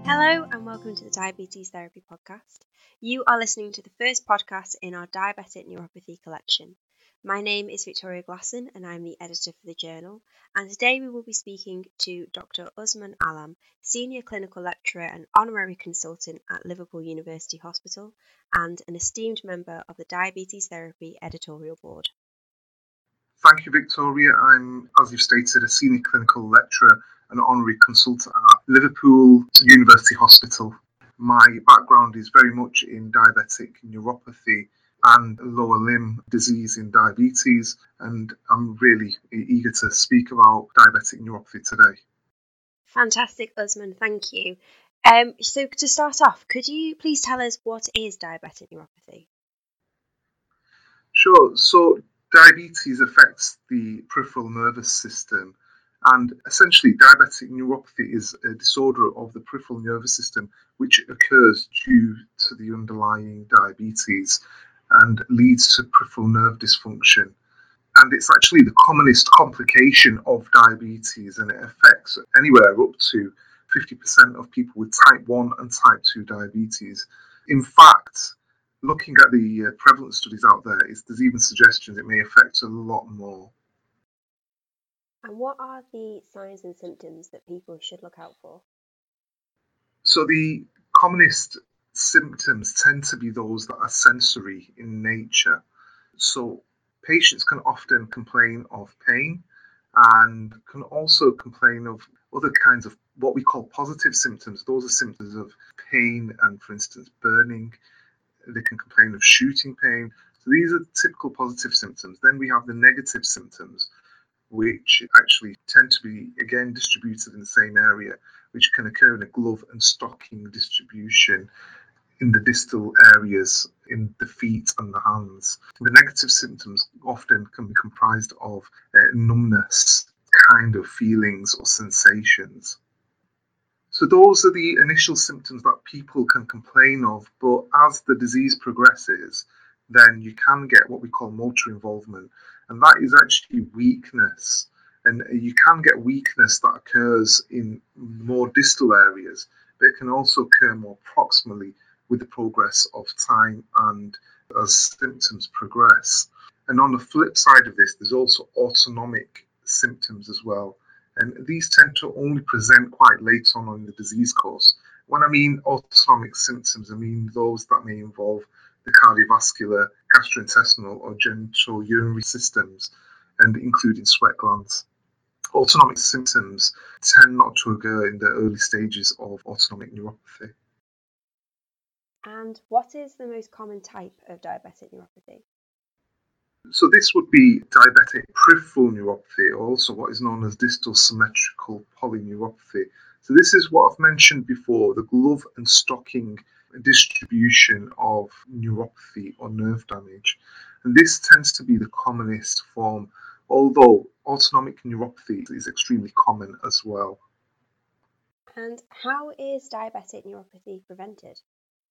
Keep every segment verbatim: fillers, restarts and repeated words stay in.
Hello and welcome to the Diabetes Therapy Podcast. You are listening to the first podcast in our Diabetic Neuropathy collection. My name is Victoria Glasson and I'm the editor for the journal, and today we will be speaking to Doctor Usman Alam, Senior Clinical Lecturer and Honorary Consultant at Liverpool University Hospital and an esteemed member of the Diabetes Therapy Editorial Board. Thank you, Victoria. I'm, as you've stated, a Senior Clinical Lecturer and Honorary Consultant at Liverpool University Hospital. My background is very much in diabetic neuropathy and lower limb disease in diabetes, and I'm really eager to speak about diabetic neuropathy today. Fantastic, Usman, thank you. Um, so to start off, could you please tell us what is diabetic neuropathy? Sure. So diabetes affects the peripheral nervous system, and essentially diabetic neuropathy is a disorder of the peripheral nervous system which occurs due to the underlying diabetes and leads to peripheral nerve dysfunction. And it's actually the commonest complication of diabetes, and it affects anywhere up to fifty percent of people with type one and type two diabetes. In fact, looking at the uh, prevalence studies out there, is, there's even suggestions it may affect a lot more. And what are the signs and symptoms that people should look out for? So the commonest symptoms tend to be those that are sensory in nature. So patients can often complain of pain and can also complain of other kinds of what we call positive symptoms. Those are symptoms of pain and, for instance, burning. They can complain of shooting pain. So these are typical positive symptoms. Then we have the negative symptoms, which actually tend to be, again, distributed in the same area, which can occur in a glove and stocking distribution in the distal areas, in the feet and the hands. The negative symptoms often can be comprised of uh, numbness, kind of feelings or sensations. So those are the initial symptoms that people can complain of, but as the disease progresses, then you can get what we call motor involvement, and that is actually weakness. And you can get weakness that occurs in more distal areas, but it can also occur more proximally with the progress of time and as symptoms progress. And on the flip side of this, there's also autonomic symptoms as well. And these tend to only present quite late on in the disease course. When I mean autonomic symptoms, I mean those that may involve the cardiovascular, gastrointestinal, or genitourinary systems, and including sweat glands. Autonomic symptoms tend not to occur in the early stages of autonomic neuropathy. And what is the most common type of diabetic neuropathy? So this would be diabetic peripheral neuropathy, or also what is known as distal symmetrical polyneuropathy. So this is what I've mentioned before, the glove and stocking distribution of neuropathy or nerve damage. And this tends to be the commonest form, although autonomic neuropathy is extremely common as well. And how is diabetic neuropathy prevented?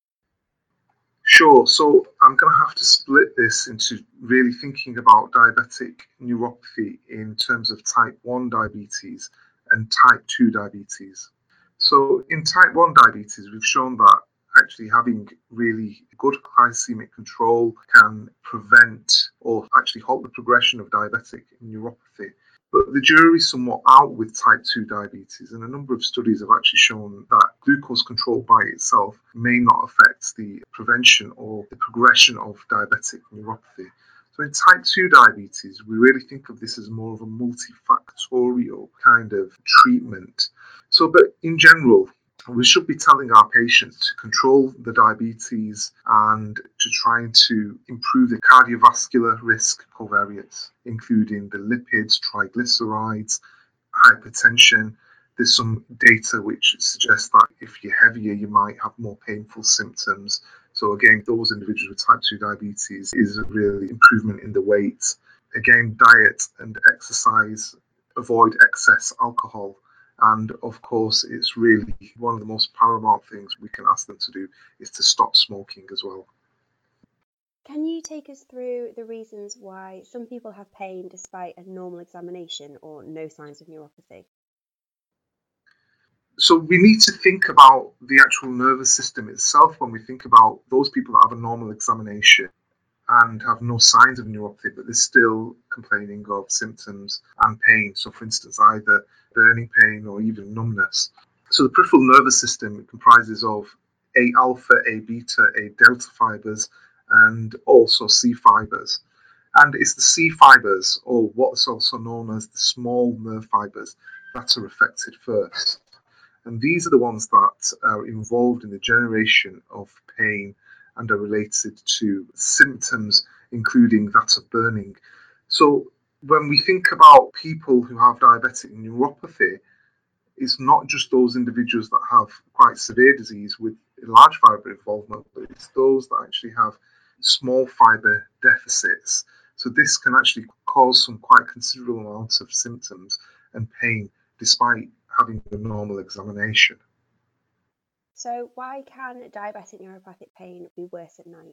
Sure, so I'm going to have to split this into really thinking about diabetic neuropathy in terms of type one diabetes and type two diabetes. So in type one diabetes, we've shown that actually having really good glycemic control can prevent or actually halt the progression of diabetic neuropathy. But the jury's somewhat out with type two diabetes, and a number of studies have actually shown that glucose control by itself may not affect the prevention or the progression of diabetic neuropathy. So in type two diabetes, we really think of this as more of a multifactorial kind of treatment. So, but in general, we should be telling our patients to control the diabetes and to try to improve the cardiovascular risk covariates, including the lipids, triglycerides, hypertension. There's some data which suggests that if you're heavier, you might have more painful symptoms. So again, those individuals with type two diabetes is a really improvement in the weight. Again, diet and exercise, avoid excess alcohol. And of course, it's really one of the most paramount things we can ask them to do is to stop smoking as well. Can you take us through the reasons why some people have pain despite a normal examination or no signs of neuropathy? So we need to think about the actual nervous system itself when we think about those people that have a normal examination and have no signs of neuropathy, but they're still complaining of symptoms and pain. So, for instance, either burning pain or even numbness. So the peripheral nervous system comprises of A alpha, A beta, A delta fibers, and also C fibers. And it's the C fibers, or what's also known as the small nerve fibers, that are affected first. And these are the ones that are involved in the generation of pain and are related to symptoms, including that of burning. So when we think about people who have diabetic neuropathy, it's not just those individuals that have quite severe disease with large fibre involvement, but it's those that actually have small fibre deficits. So this can actually cause some quite considerable amounts of symptoms and pain despite having a normal examination. So why can diabetic neuropathic pain be worse at night?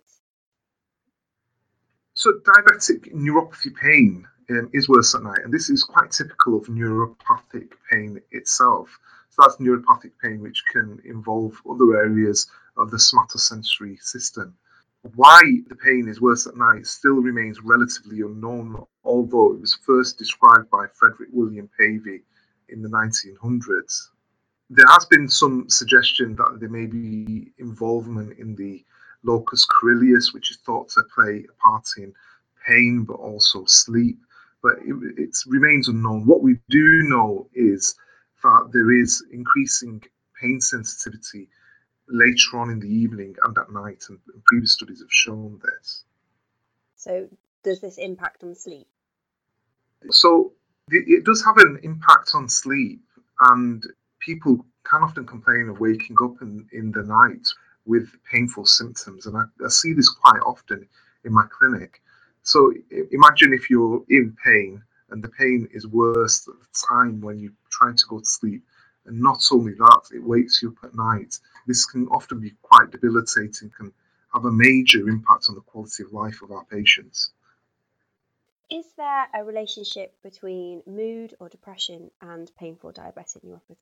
So diabetic neuropathy pain um, is worse at night, and this is quite typical of neuropathic pain itself. So that's neuropathic pain which can involve other areas of the somatosensory system. Why the pain is worse at night still remains relatively unknown, although it was first described by Frederick William Pavey in the nineteen hundreds. There has been some suggestion that there may be involvement in the locus coeruleus, which is thought to play a part in pain but also sleep, but it, it remains unknown. What we do know is that there is increasing pain sensitivity later on in the evening and at night, and previous studies have shown this. So does this impact on sleep? So it does have an impact on sleep, and people can often complain of waking up in, in the night with painful symptoms, and I, I see this quite often in my clinic. So imagine if you're in pain and the pain is worse at the time when you're trying to go to sleep, and not only that, it wakes you up at night. This can often be quite debilitating, can have a major impact on the quality of life of our patients. Is there a relationship between mood or depression and painful diabetic neuropathy?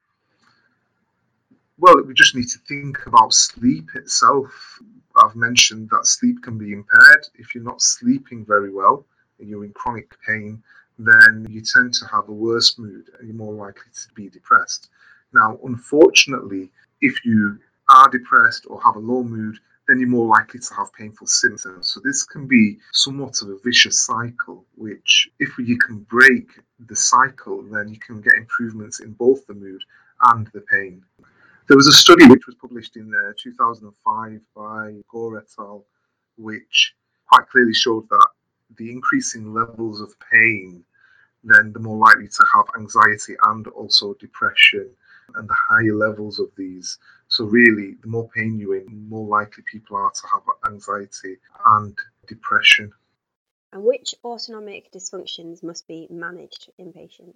Well, we just need to think about sleep itself. I've mentioned that sleep can be impaired. If you're not sleeping very well and you're in chronic pain, then you tend to have a worse mood and you're more likely to be depressed. Now, unfortunately, if you are depressed or have a low mood, then you're more likely to have painful symptoms. So this can be somewhat of a vicious cycle, which if you can break the cycle, then you can get improvements in both the mood and the pain. There was a study which was published in uh, two thousand five by Gore et al., which quite clearly showed that the increasing levels of pain, then the more likely to have anxiety and also depression, and the higher levels of these. So really, the more pain you're in, the more likely people are to have anxiety and depression. And which autonomic dysfunctions must be managed in patients?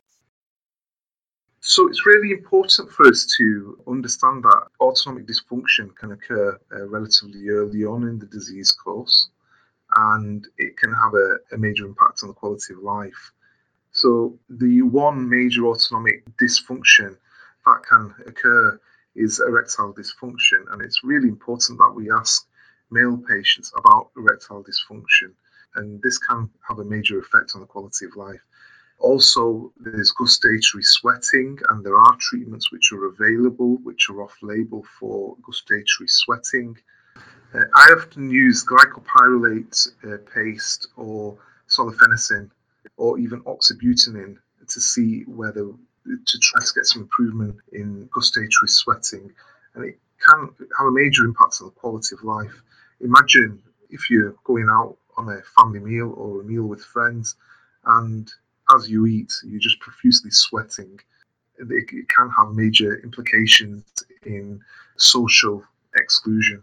So it's really important for us to understand that autonomic dysfunction can occur uh, relatively early on in the disease course, and it can have a, a major impact on the quality of life. So the one major autonomic dysfunction that can occur is erectile dysfunction, and it's really important that we ask male patients about erectile dysfunction, and this can have a major effect on the quality of life. Also, there's gustatory sweating, and there are treatments which are available which are off-label for gustatory sweating. Uh, I often use glycopyrrolate uh, paste or solifenacin or even oxybutynin to see whether to try to get some improvement in gustatory sweating, and it can have a major impact on the quality of life. Imagine if you're going out on a family meal or a meal with friends, and as you eat, you're just profusely sweating. It, it can have major implications in social exclusion.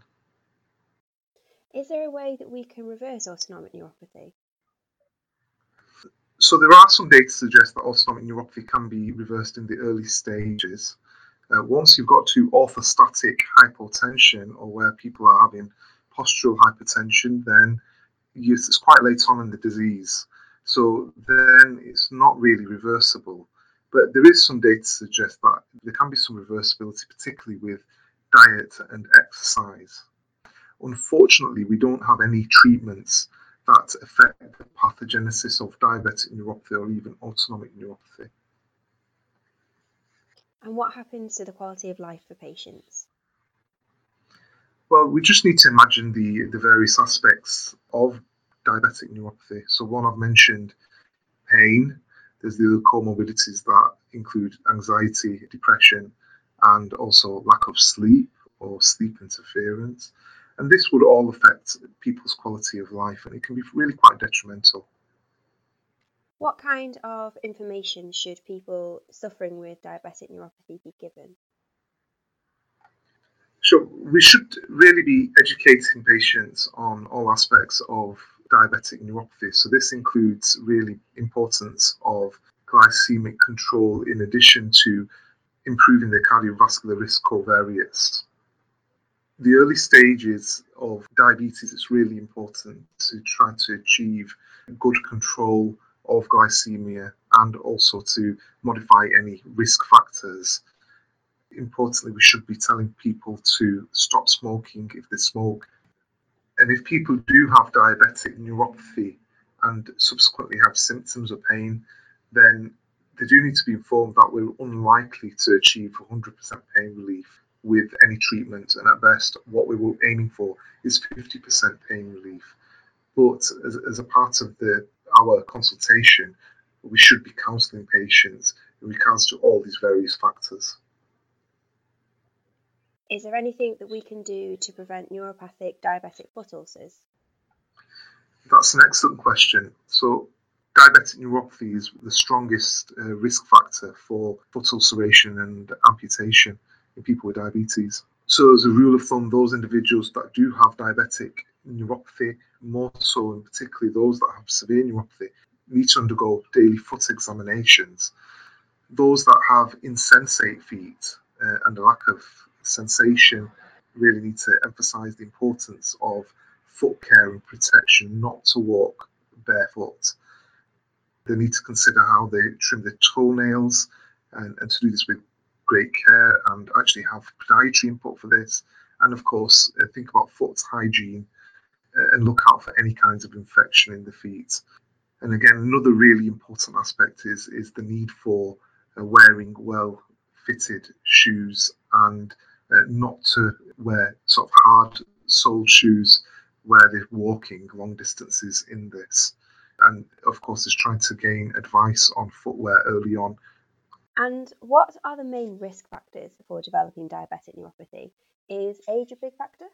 Is there a way that we can reverse autonomic neuropathy? So there are some data to suggest that autonomic neuropathy can be reversed in the early stages. Uh, once you've got to orthostatic hypotension, or where people are having postural hypertension, then it's quite late on in the disease. So then it's not really reversible. But there is some data to suggest that there can be some reversibility, particularly with diet and exercise. Unfortunately, we don't have any treatments that affect the pathogenesis of diabetic neuropathy or even autonomic neuropathy. And what happens to the quality of life for patients? Well, we just need to imagine the, the various aspects of diabetic neuropathy. So one I've mentioned, pain. There's the other comorbidities that include anxiety, depression, and also lack of sleep or sleep interference. And this would all affect people's quality of life, and it can be really quite detrimental. What kind of information should people suffering with diabetic neuropathy be given? So we should really be educating patients on all aspects of diabetic neuropathy. So this includes really importance of glycemic control in addition to improving their cardiovascular risk covariates. The early stages of diabetes, it's really important to try to achieve good control of glycemia and also to modify any risk factors. Importantly, we should be telling people to stop smoking if they smoke. And if people do have diabetic neuropathy and subsequently have symptoms of pain, then they do need to be informed that we're unlikely to achieve one hundred percent pain relief with any treatment, and at best what we were aiming for is fifty percent pain relief. But as, as a part of the our consultation, we should be counselling patients in regards to all these various factors. Is there anything that we can do to prevent neuropathic diabetic foot ulcers? That's an excellent question. So diabetic neuropathy is the strongest uh, risk factor for foot ulceration and amputation in people with diabetes. So as a rule of thumb, those individuals that do have diabetic neuropathy, more so and particularly those that have severe neuropathy, need to undergo daily foot examinations. Those that have insensate feet uh, and a lack of sensation really need to emphasize the importance of foot care and protection, not to walk barefoot. They need to consider how they trim their toenails and, and to do this with great care and actually have podiatry input for this. And of course, uh, think about foot hygiene uh, and look out for any kinds of infection in the feet. And again, another really important aspect is, is the need for uh, wearing well fitted shoes and uh, not to wear sort of hard soled shoes where they're walking long distances in this. And of course, is trying to gain advice on footwear early on. And what are the main risk factors for developing diabetic neuropathy? Is age a big factor?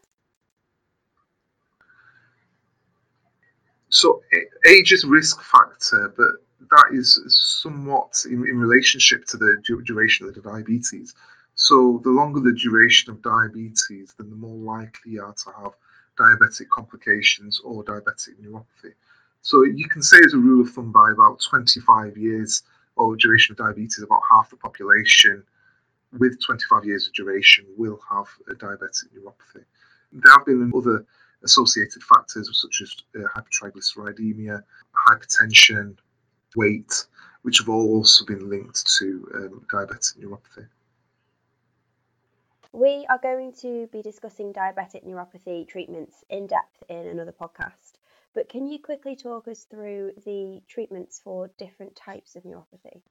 So age is a risk factor, but that is somewhat in, in relationship to the duration of the diabetes. So the longer the duration of diabetes, then the more likely you are to have diabetic complications or diabetic neuropathy. So you can say as a rule of thumb, by about twenty-five years of duration of diabetes, about half the population with twenty-five years of duration will have a diabetic neuropathy. There have been other associated factors such as uh, hypertriglyceridemia, hypertension, weight, which have all also been linked to um, diabetic neuropathy. We are going to be discussing diabetic neuropathy treatments in depth in another podcast, but can you quickly talk us through the treatments for different types of neuropathy?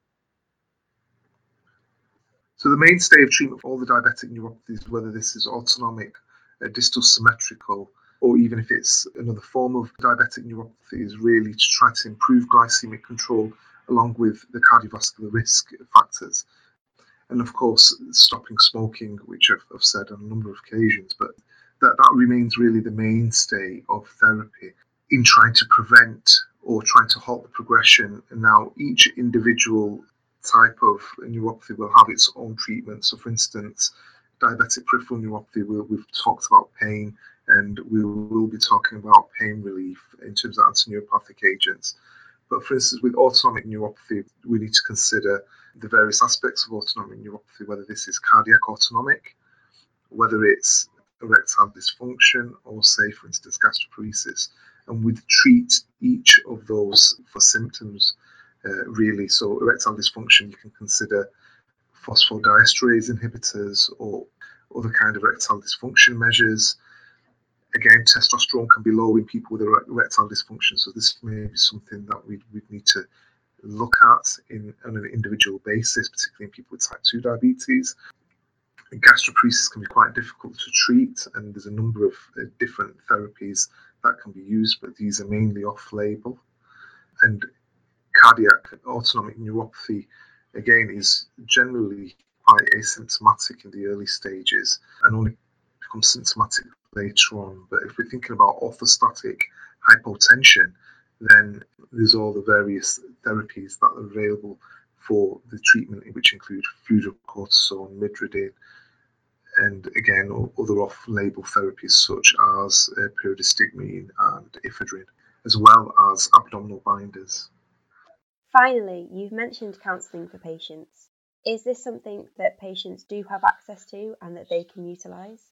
So the mainstay of treatment for all the diabetic neuropathies, whether this is autonomic, uh, distal symmetrical, or even if it's another form of diabetic neuropathy, is really to try to improve glycemic control along with the cardiovascular risk factors. And of course, stopping smoking, which I've, I've said on a number of occasions, but that, that remains really the mainstay of therapy in trying to prevent or trying to halt the progression. And now each individual type of neuropathy will have its own treatment. So for instance, diabetic peripheral neuropathy, we'll, we've talked about pain, and we will be talking about pain relief in terms of antineuropathic agents. But for instance, with autonomic neuropathy, we need to consider the various aspects of autonomic neuropathy, whether this is cardiac autonomic, whether it's erectile dysfunction, or say, for instance, gastroparesis. And we treat each of those for symptoms, uh, really. So erectile dysfunction, you can consider phosphodiesterase inhibitors or other kind of erectile dysfunction measures. Again, testosterone can be low in people with erectile dysfunction, so this may be something that we would need to look at in, on an individual basis, particularly in people with type two diabetes. Gastroparesis can be quite difficult to treat, and there's a number of uh, different therapies that can be used, but these are mainly off-label. And cardiac autonomic neuropathy, again, is generally quite asymptomatic in the early stages and only becomes symptomatic later on. But if we're thinking about orthostatic hypotension, then there's all the various therapies that are available for the treatment, which include fludrocortisone, midodrine, and again, other off-label therapies such as uh, pyridostigmine and ephedrine, as well as abdominal binders. Finally, you've mentioned counselling for patients. Is this something that patients do have access to and that they can utilise?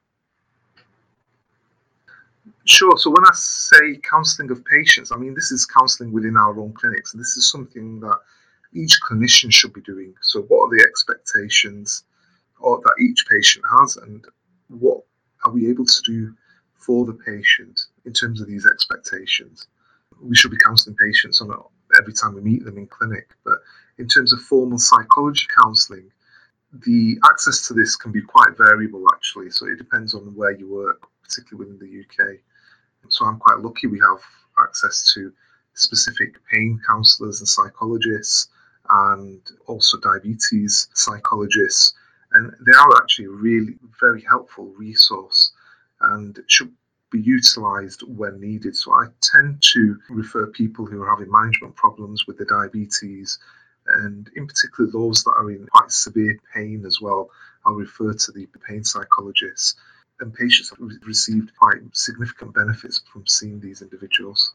Sure. So when I say counselling of patients, I mean this is counselling within our own clinics, and this is something that each clinician should be doing. So what are the expectations or that each patient has, and what are we able to do for the patient in terms of these expectations? We should be counselling patients on it every time we meet them in clinic, but in terms of formal psychology counselling, the access to this can be quite variable actually, so it depends on where you work, particularly within the U K. So I'm quite lucky we have access to specific pain counsellors and psychologists, and also diabetes psychologists, and they are actually a really very helpful resource and should be utilised when needed. So I tend to refer people who are having management problems with the diabetes, and in particular those that are in quite severe pain as well. I'll refer to the pain psychologists, and patients have received quite significant benefits from seeing these individuals.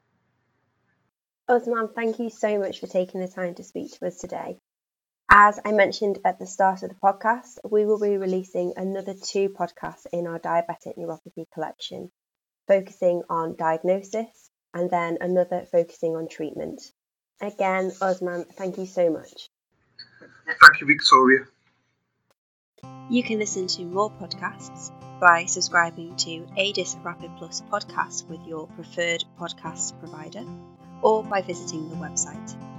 Osman, thank you so much for taking the time to speak to us today. As I mentioned at the start of the podcast, we will be releasing another two podcasts in our diabetic neuropathy collection, focusing on diagnosis and then another focusing on treatment. Again, Osman, thank you so much. Thank you, Victoria. You can listen to more podcasts by subscribing to A D I S Rapid Plus podcast with your preferred podcast provider, or by visiting the website